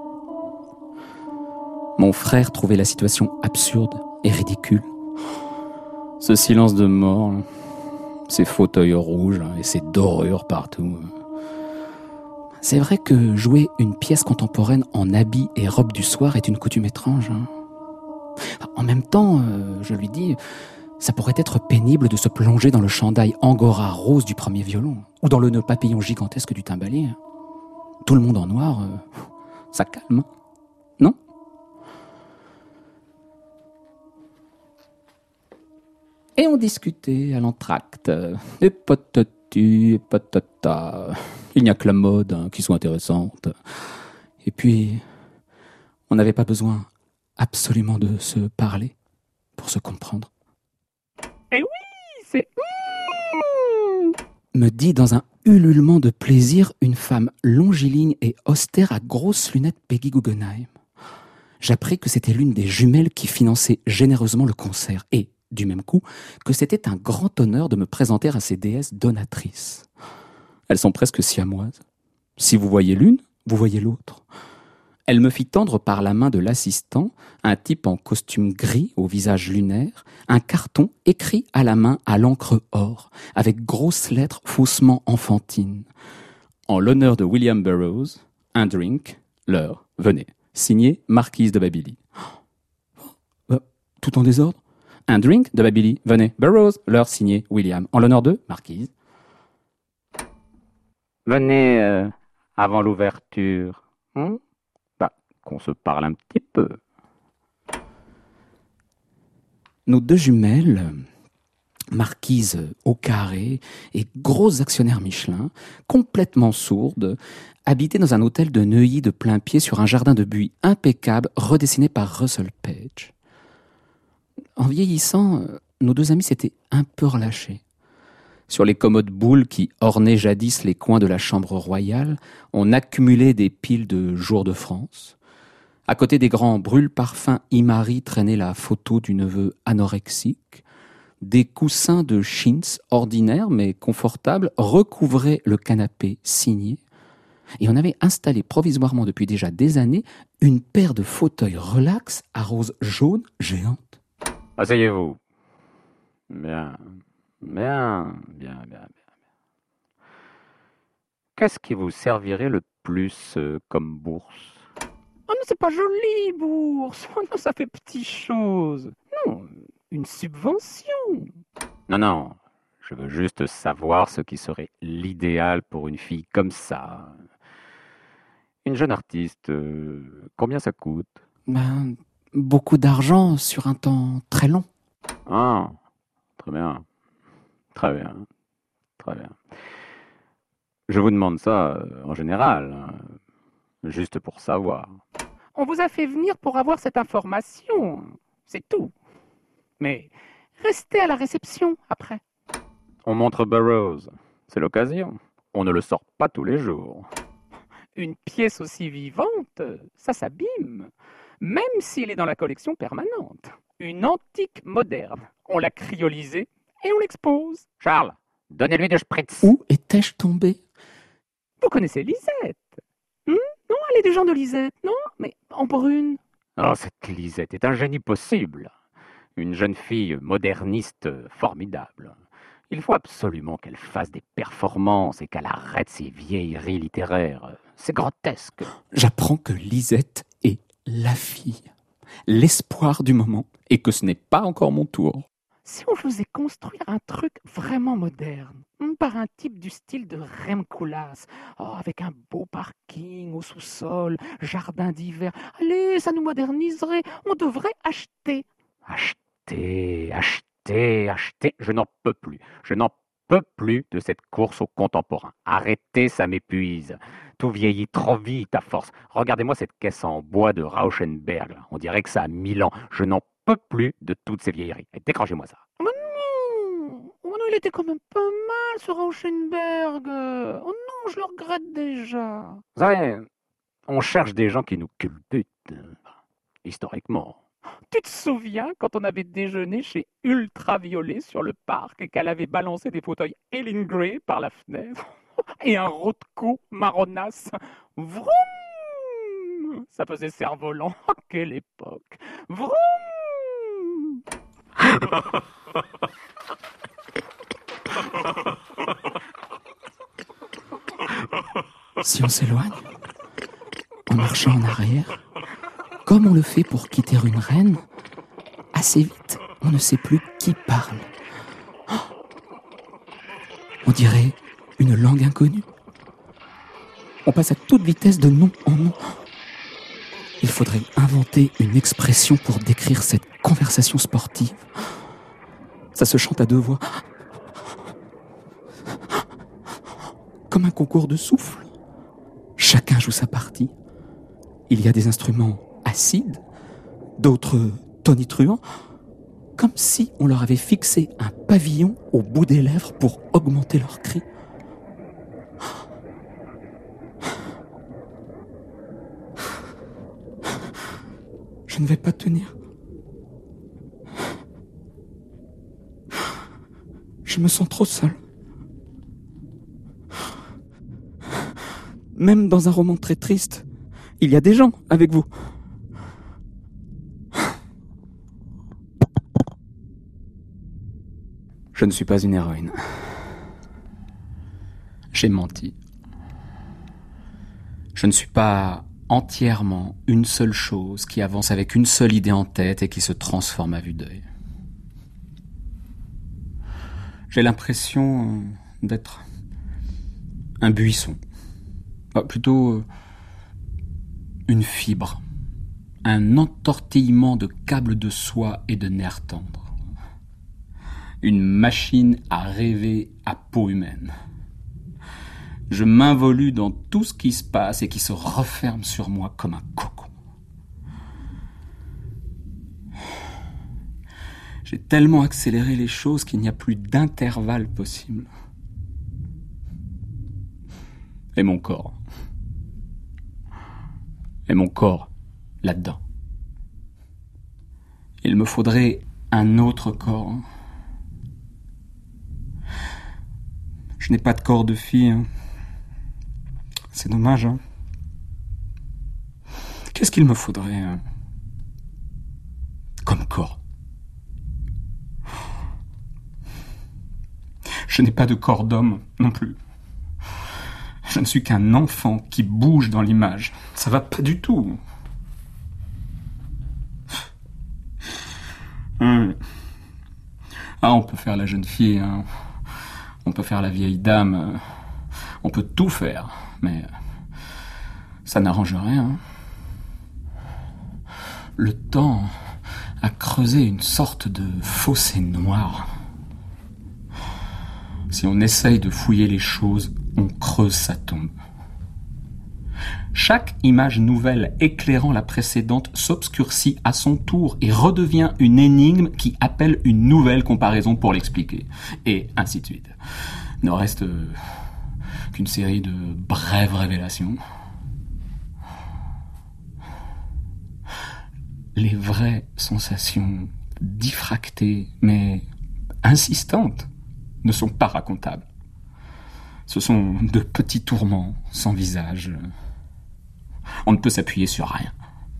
Mon frère trouvait la situation absurde et ridicule. Ce silence de mort, ces fauteuils rouges et ces dorures partout. C'est vrai que jouer une pièce contemporaine en habits et robe du soir est une coutume étrange. Hein. En même temps, euh, je lui dis, ça pourrait être pénible de se plonger dans le chandail angora rose du premier violon, ou dans le nœud papillon gigantesque du timbalier. Tout le monde en noir, euh, ça calme, non ? Et on discutait à l'entracte, et patati, et patata. Il n'y a que la mode hein, qui soit intéressante. Et puis, on n'avait pas besoin absolument de se parler pour se comprendre. Eh oui, c'est... Me dit dans un ululement de plaisir une femme longiligne et austère à grosses lunettes Peggy Guggenheim. J'appris que c'était l'une des jumelles qui finançait généreusement le concert et, du même coup, que c'était un grand honneur de me présenter à ces déesses donatrices. Elles sont presque siamoises. Si vous voyez l'une, vous voyez l'autre. Elle me fit tendre par la main de l'assistant, un type en costume gris au visage lunaire, un carton écrit à la main à l'encre or, avec grosses lettres faussement enfantines. En l'honneur de William Burroughs, un drink, l'heure, venez. Signé Marquise de Babilly. Oh, tout en désordre ? Un drink de Babilly, venez. Burroughs, l'heure, signé William. En l'honneur de Marquise. Venez euh, avant l'ouverture. Hein bah, qu'on se parle un petit peu. Nos deux jumelles, Marquise au carré et gros actionnaire Michelin, complètement sourdes, habitaient dans un hôtel de Neuilly de plein pied sur un jardin de buis impeccable redessiné par Russell Page. En vieillissant, nos deux amis s'étaient un peu relâchés. Sur les commodes boules qui ornaient jadis les coins de la chambre royale, on accumulait des piles de Jour de France. À côté des grands brûle-parfums Imari traînait la photo du neveu anorexique. Des coussins de chintz ordinaires mais confortables recouvraient le canapé signé. Et on avait installé provisoirement depuis déjà des années une paire de fauteuils relax à rose jaune géante. Asseyez-vous. Bien, bien, bien, bien, bien. Qu'est-ce qui vous servirait le plus euh, comme bourse? Oh non, c'est pas joli, bourse. Oh non, ça fait petite chose. Non, une subvention. Non, non, je veux juste savoir ce qui serait l'idéal pour une fille comme ça. Une jeune artiste, euh, combien ça coûte? Ben, beaucoup d'argent sur un temps très long. Ah, très bien, très bien, très bien. Je vous demande ça euh, en général, hein, juste pour savoir. On vous a fait venir pour avoir cette information, c'est tout. Mais restez à la réception après. On montre Burroughs, c'est l'occasion. On ne le sort pas tous les jours. Une pièce aussi vivante, ça s'abîme, même s'il est dans la collection permanente. Une antique moderne. On l'a cryolisée et on l'expose. Charles, donnez-lui de spritz. Où étais-je tombé? Vous connaissez Lisette? Hum non, elle est du genre de Lisette, non? Mais en brune. Oh, cette Lisette est un génie possible. Une jeune fille moderniste formidable. Il faut absolument qu'elle fasse des performances et qu'elle arrête ses vieilleries littéraires. C'est grotesque. J'apprends que Lisette est la fille, l'espoir du moment, et que ce n'est pas encore mon tour. Si on faisait construire un truc vraiment moderne, par un type du style de Rem Koolhaas, oh, avec un beau parking au sous-sol, jardin d'hiver, allez, ça nous moderniserait, on devrait acheter. Acheter, acheter, acheter, je n'en peux plus. Je n'en peux plus de cette course au contemporain. Arrêtez, ça m'épuise. Tout vieillit trop vite à force. Regardez-moi cette caisse en bois de Rauschenberg. On dirait que ça a mille ans. Je n'en peux plus de toutes ces vieilleries. Décrochez-moi ça. Oh non, oh non, il était quand même pas mal ce Rauschenberg. Oh non, je le regrette déjà. Vous savez, on cherche des gens qui nous culbutent, historiquement. Tu te souviens quand on avait déjeuné chez Ultraviolet sur le parc et qu'elle avait balancé des fauteuils Ellen Grey par la fenêtre et un Rothko marronasse. Vroom! Ça faisait cerf-volant. Oh, quelle époque! Vroom! Si on s'éloigne, en marchant en arrière, comme on le fait pour quitter une reine, assez vite, on ne sait plus qui parle. Oh, on dirait une langue inconnue. On passe à toute vitesse de nom en nom. Il faudrait inventer une expression pour décrire cette conversation sportive. Ça se chante à deux voix. Comme un concours de souffle. Chacun joue sa partie. Il y a des instruments acides, d'autres tonitruants, comme si on leur avait fixé un pavillon au bout des lèvres pour augmenter leurs cris. Je ne vais pas tenir. Je me sens trop seul. Même dans un roman très triste, il y a des gens avec vous. Je ne suis pas une héroïne. J'ai menti. Je ne suis pas entièrement une seule chose qui avance avec une seule idée en tête et qui se transforme à vue d'œil. J'ai l'impression d'être un buisson. Enfin, plutôt une fibre. Un entortillement de câbles de soie et de nerfs tendres. Une machine à rêver à peau humaine. Je m'involue dans tout ce qui se passe et qui se referme sur moi comme un cocon. J'ai tellement accéléré les choses qu'il n'y a plus d'intervalle possible. Et mon corps. Et mon corps, là-dedans. Il me faudrait un autre corps. Je n'ai pas de corps de fille. Hein. C'est dommage, hein. Qu'est-ce qu'il me faudrait hein, comme corps? Je n'ai pas de corps d'homme non plus. Je ne suis qu'un enfant qui bouge dans l'image. Ça va pas du tout. Hum. Ah, on peut faire la jeune fille, hein. On peut faire la vieille dame, on peut tout faire, mais ça n'arrange rien. Le temps a creusé une sorte de fossé noir. Si on essaye de fouiller les choses, on creuse sa tombe. Chaque image nouvelle éclairant la précédente s'obscurcit à son tour et redevient une énigme qui appelle une nouvelle comparaison pour l'expliquer. Et ainsi de suite. Il ne reste qu'une série de brèves révélations. Les vraies sensations diffractées, mais insistantes, ne sont pas racontables. Ce sont de petits tourments sans visage. On ne peut s'appuyer sur rien.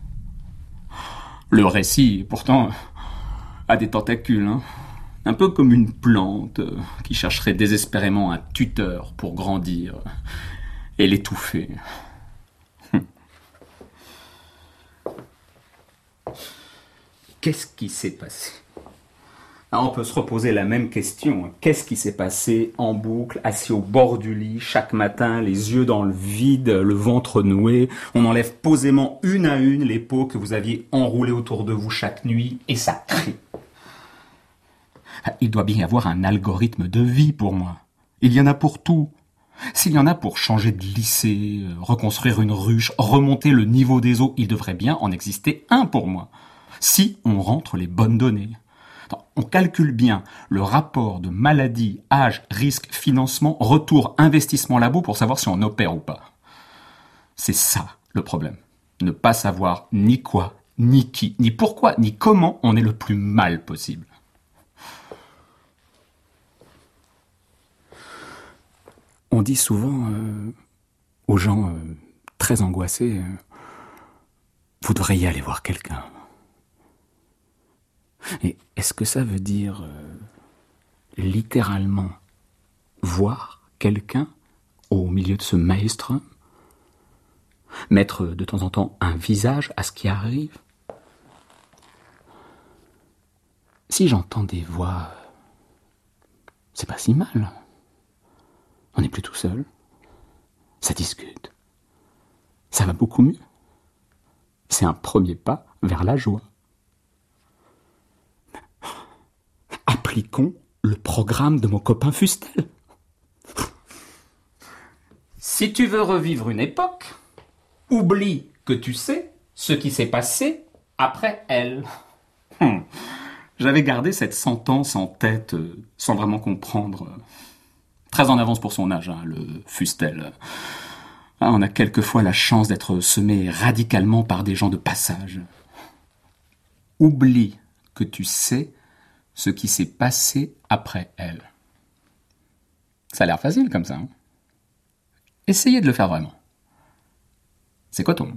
Le récit, pourtant, a des tentacules, hein, un peu comme une plante qui chercherait désespérément un tuteur pour grandir et l'étouffer. Qu'est-ce qui s'est passé ? Ah, on peut se reposer la même question. Qu'est-ce qui s'est passé en boucle, assis au bord du lit, chaque matin, les yeux dans le vide, le ventre noué? On enlève posément une à une les peaux que vous aviez enroulées autour de vous chaque nuit, et ça crie. Il doit bien y avoir un algorithme de vie pour moi. Il y en a pour tout. S'il y en a pour changer de lycée, reconstruire une ruche, remonter le niveau des eaux, il devrait bien en exister un pour moi. Si on rentre les bonnes données. On calcule bien le rapport de maladie, âge, risque, financement, retour, investissement labo pour savoir si on opère ou pas. C'est ça le problème. Ne pas savoir ni quoi, ni qui, ni pourquoi, ni comment on est le plus mal possible. On dit souvent euh, aux gens euh, très angoissés, euh, vous devriez aller voir quelqu'un. Et est-ce que ça veut dire euh, littéralement voir quelqu'un au milieu de ce maelstrom? Mettre de temps en temps un visage à ce qui arrive? Si j'entends des voix, c'est pas si mal. On n'est plus tout seul. Ça discute. Ça va beaucoup mieux. C'est un premier pas vers la joie. Appliquons le programme de mon copain Fustel. Si tu veux revivre une époque, oublie que tu sais ce qui s'est passé après elle. Hum. J'avais gardé cette sentence en tête euh, sans vraiment comprendre. Très en avance pour son âge, hein, le Fustel. Ah, on a quelquefois la chance d'être semé radicalement par des gens de passage. Oublie que tu sais ce qui s'est passé après elle. Ça a l'air facile comme ça. Hein, essayez de le faire vraiment. C'est coton.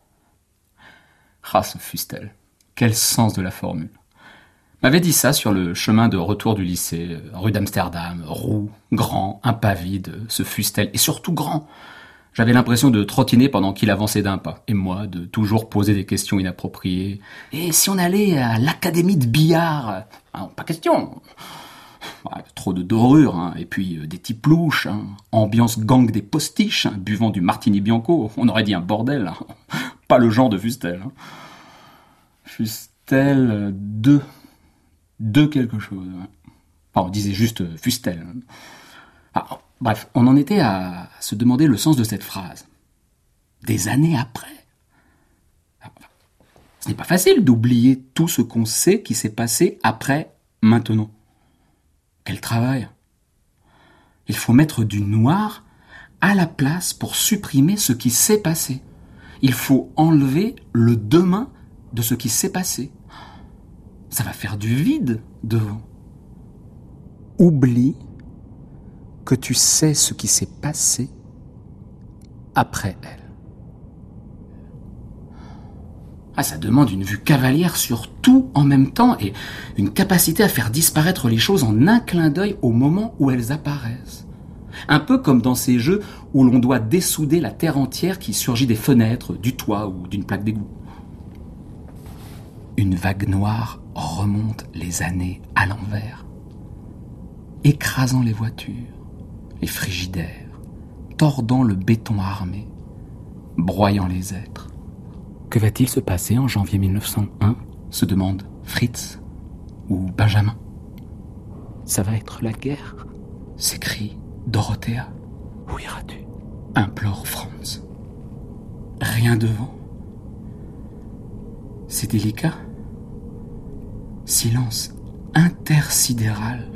Ah, ce Fustel. Quel sens de la formule. M'avait dit ça sur le chemin de retour du lycée, rue d'Amsterdam, roux, grand, impavide, ce Fustel, et surtout grand. J'avais l'impression de trottiner pendant qu'il avançait d'un pas, et moi de toujours poser des questions inappropriées. Et si on allait à l'académie de billard? Ah, pas question. Ah, trop de dorures, hein, et puis euh, des types louches, hein, ambiance gang des postiches, hein, buvant du martini bianco, on aurait dit un bordel. Hein. Pas le genre de Fustel. Hein. Fustel deux. De quelque chose. Enfin, on disait juste Fustel. Ah, bref, on en était à se demander le sens de cette phrase. Des années après. Ce n'est pas facile d'oublier tout ce qu'on sait qui s'est passé après Maintenant, qu'elle travaille. Il faut mettre du noir à la place pour supprimer ce qui s'est passé. Il faut enlever le demain de ce qui s'est passé. Ça va faire du vide devant. Oublie que tu sais ce qui s'est passé après elle. Ah, ça demande une vue cavalière sur tout en même temps et une capacité à faire disparaître les choses en un clin d'œil au moment où elles apparaissent. Un peu comme dans ces jeux où l'on doit dessouder la terre entière qui surgit des fenêtres, du toit ou d'une plaque d'égout. Une vague noire remonte les années à l'envers, écrasant les voitures, les frigidaires, tordant le béton armé, broyant les êtres. Que va-t-il se passer en janvier mille neuf cent un ? Se demande Fritz ou Benjamin. Ça va être la guerre, s'écrie Dorothea. Où iras-tu ? Implore Franz. Rien devant. C'est délicat. Silence intersidéral.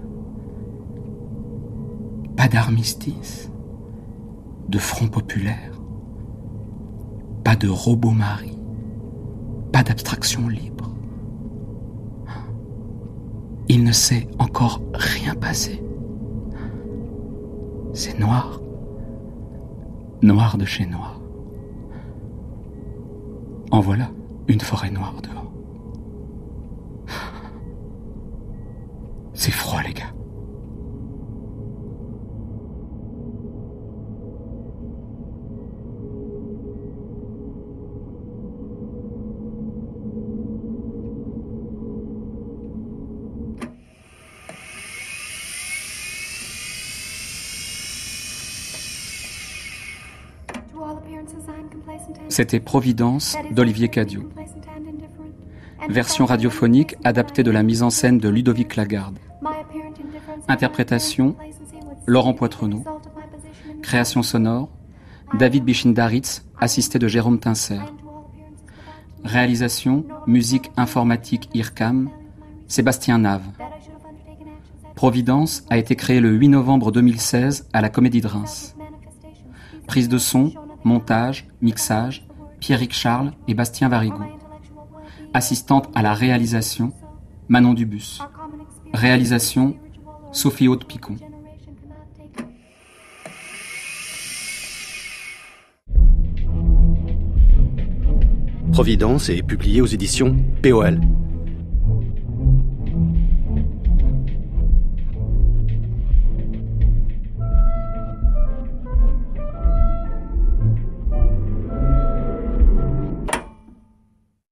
Pas d'armistice, de front populaire, pas de robot-mari, pas d'abstraction libre. Il ne s'est encore rien passé. C'est noir, noir de chez noir. En voilà une forêt noire devant. C'est froid, les gars. C'était Providence d'Olivier Cadieux. Version radiophonique adaptée de la mise en scène de Ludovic Lagarde. Interprétation Laurent Poitrenaud. Création sonore David Bichindaritz, assisté de Jérôme Tincer. Réalisation musique informatique I R C A M Sébastien Nave. Providence a été créé le huit novembre deux mille seize à la Comédie de Reims. Prise de son, montage, mixage, Pierrick Charles et Bastien Varigo. Assistante à la réalisation, Manon Dubus. Réalisation, Sophie Haute-Picon. Providence est publié aux éditions P O L.